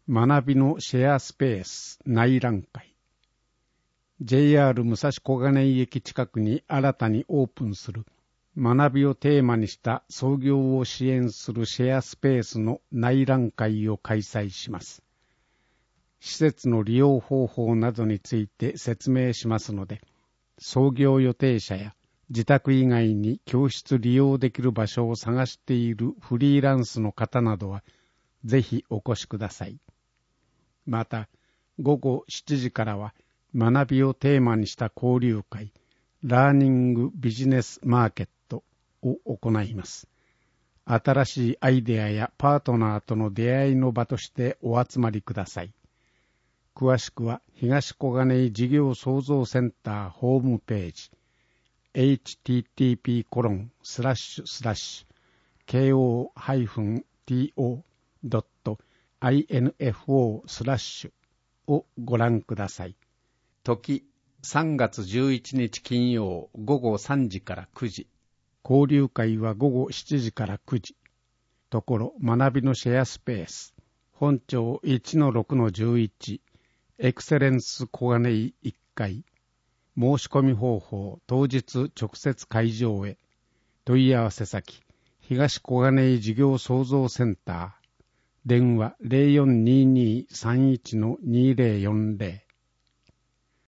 学びのシェアスペース内覧会。 JR 武蔵小金井駅近くに新たにオープンする学びをテーマにした創業を支援するシェアスペースの内覧会を開催します。施設の利用方法などについて説明しますので、創業予定者や自宅以外に教室利用できる場所を探しているフリーランスの方などはぜひお越しください。また、午後7時からは学びをテーマにした交流会、ラーニングビジネスマーケットを行います。新しいアイデアやパートナーとの出会いの場としてお集まりください。詳しくは東小金井事業創造センターホームページ http://ko-to.info/ をご覧ください。時3月11日金曜午後3時から9時。交流会は午後7時から9時。ところ学びのシェアスペース。本町 1-6-11 エクセレンス小金井1階。申し込み方法、当日直接会場へ。問い合わせ先、東小金井事業創造センター。電話 0422-31-2040